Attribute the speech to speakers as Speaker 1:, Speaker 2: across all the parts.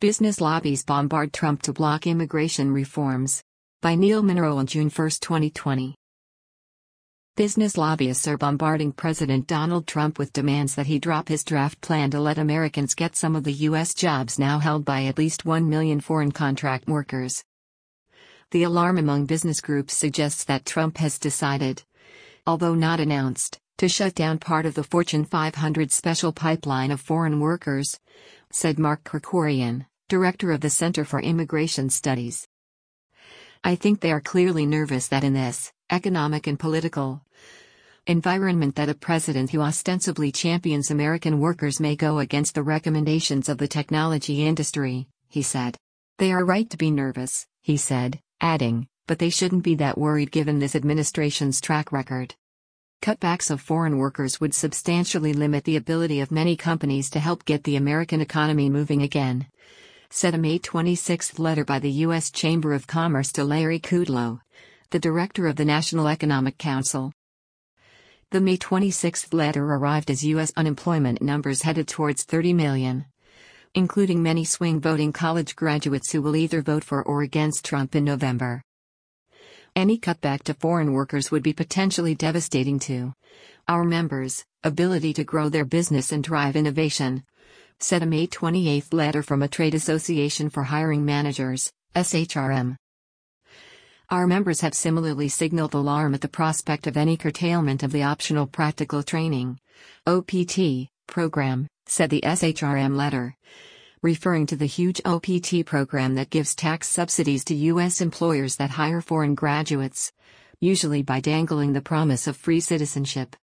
Speaker 1: Business lobbies bombard Trump to block immigration reforms. By Neil Munro on June 1, 2020. Business lobbyists are bombarding President Donald Trump with demands that he drop his draft plan to let Americans get some of the U.S. jobs now held by at least 1 million foreign contract workers. The alarm among business groups suggests that Trump has decided, although not announced, to shut down part of the Fortune 500 special pipeline of foreign workers, said Mark Krikorian, director of the Center for Immigration Studies. I think they are clearly nervous that in this economic and political environment that a president who ostensibly champions American workers may go against the recommendations of the technology industry, he said. They are right to be nervous, he said, adding, but they shouldn't be that worried given this administration's track record. Cutbacks of foreign workers would substantially limit the ability of many companies to help get the American economy moving again, said a May 26 letter by the U.S. Chamber of Commerce to Larry Kudlow, the director of the National Economic Council. The May 26 letter arrived as U.S. unemployment numbers headed towards 30 million, including many swing voting college graduates who will either vote for or against Trump in November. Any cutback to foreign workers would be potentially devastating to our members' ability to grow their business and drive innovation, said a May 28 letter from a trade association for hiring managers, SHRM. Our members have similarly signaled alarm at the prospect of any curtailment of the optional practical training, OPT, program, said the SHRM letter, referring to the huge OPT program that gives tax subsidies to U.S. employers that hire foreign graduates, usually by dangling the promise of free citizenship.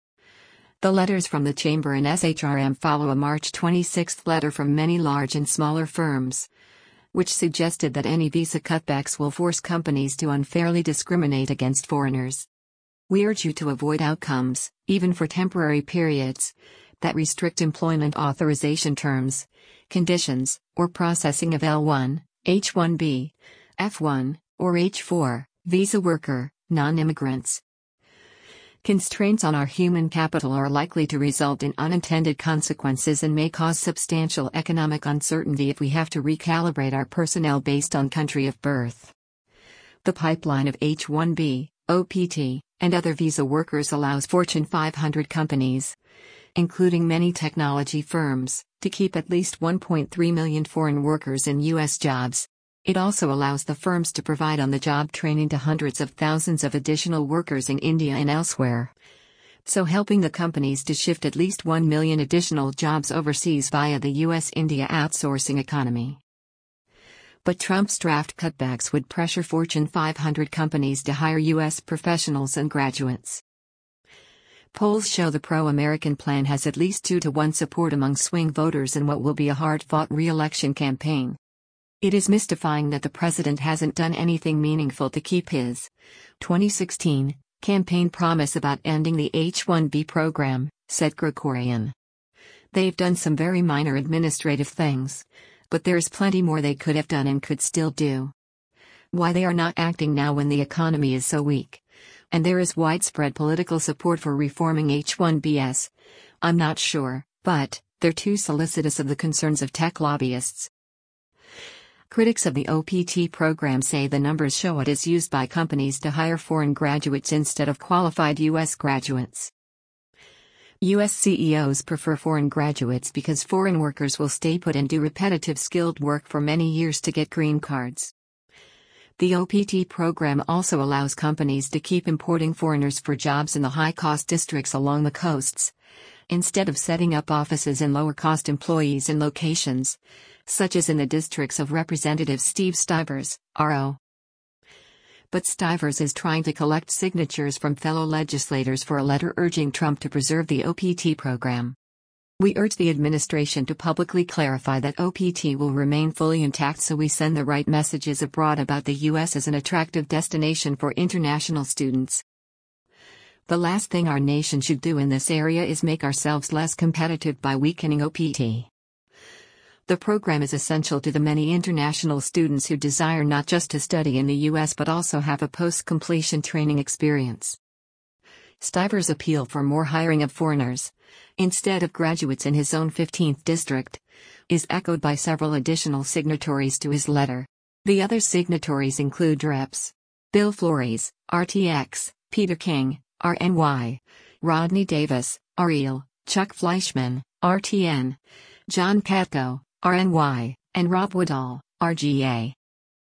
Speaker 1: The letters from the Chamber and SHRM follow a March 26 letter from many large and smaller firms, which suggested that any visa cutbacks will force companies to unfairly discriminate against foreigners. We urge you to avoid outcomes, even for temporary periods, that restrict employment authorization terms, conditions, or processing of L1, H1B, F1, or H4, visa worker, non-immigrants. Constraints on our human capital are likely to result in unintended consequences and may cause substantial economic uncertainty if we have to recalibrate our personnel based on country of birth. The pipeline of H1B, OPT, and other visa workers allows Fortune 500 companies, including many technology firms, to keep at least 1.3 million foreign workers in U.S. jobs. It also allows the firms to provide on-the-job training to hundreds of thousands of additional workers in India and elsewhere, so helping the companies to shift at least 1 million additional jobs overseas via the U.S.-India outsourcing economy. But Trump's draft cutbacks would pressure Fortune 500 companies to hire U.S. professionals and graduates. Polls show the pro-American plan has at least 2-to-1 support among swing voters in what will be a hard-fought re-election campaign. It is mystifying that the president hasn't done anything meaningful to keep his 2016 campaign promise about ending the H-1B program, said Krikorian. They've done some very minor administrative things, but there's plenty more they could have done and could still do. Why they are not acting now when the economy is so weak, and there is widespread political support for reforming H-1Bs, I'm not sure, but they're too solicitous of the concerns of tech lobbyists. Critics of the OPT program say the numbers show it is used by companies to hire foreign graduates instead of qualified U.S. graduates. U.S. CEOs prefer foreign graduates because foreign workers will stay put and do repetitive skilled work for many years to get green cards. The OPT program also allows companies to keep importing foreigners for jobs in the high-cost districts along the coasts, instead of setting up offices in lower-cost employees in locations, such as in the districts of Representative Steve Stivers, RO. But Stivers is trying to collect signatures from fellow legislators for a letter urging Trump to preserve the OPT program. We urge the administration to publicly clarify that OPT will remain fully intact so we send the right messages abroad about the U.S. as an attractive destination for international students. The last thing our nation should do in this area is make ourselves less competitive by weakening OPT. The program is essential to the many international students who desire not just to study in the U.S. but also have a post-completion training experience. Stiver's appeal for more hiring of foreigners, instead of graduates in his own 15th district, is echoed by several additional signatories to his letter. The other signatories include Reps. Bill Flores, RTX, Peter King, RNY, Rodney Davis, REL, Chuck Fleischman, RTN, John Katko, RNY, and Rob Woodall, RGA.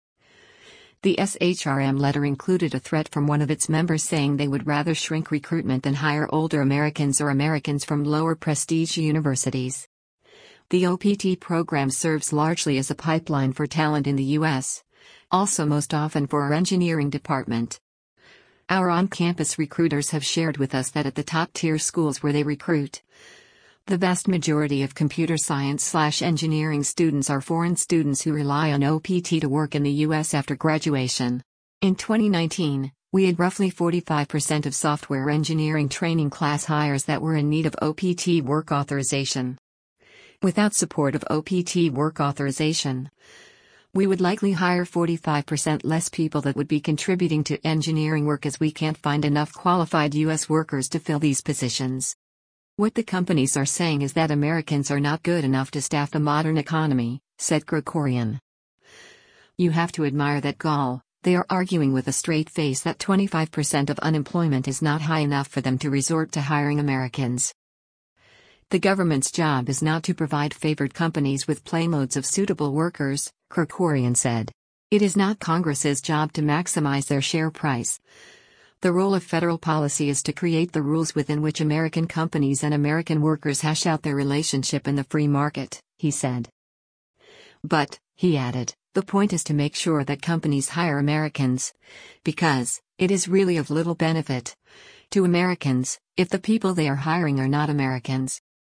Speaker 1: The SHRM letter included a threat from one of its members saying they would rather shrink recruitment than hire older Americans or Americans from lower prestige universities. The OPT program serves largely as a pipeline for talent in the U.S., also most often for our engineering department. Our on-campus recruiters have shared with us that at the top-tier schools where they recruit, the vast majority of computer science/engineering students are foreign students who rely on OPT to work in the U.S. after graduation. In 2019, we had roughly 45% of software engineering training class hires that were in need of OPT work authorization. Without support of OPT work authorization, we would likely hire 45% less people that would be contributing to engineering work as we can't find enough qualified U.S. workers to fill these positions. What the companies are saying is that Americans are not good enough to staff the modern economy, said Krikorian. You have to admire that gall. They are arguing with a straight face that 25% of unemployment is not high enough for them to resort to hiring Americans. The government's job is not to provide favored companies with payloads of suitable workers, Krikorian said. It is not Congress's job to maximize their share price. The role of federal policy is to create the rules within which American companies and American workers hash out their relationship in the free market, he said. But, he added, the point is to make sure that companies hire Americans, because it is really of little benefit to Americans if the people they are hiring are not Americans.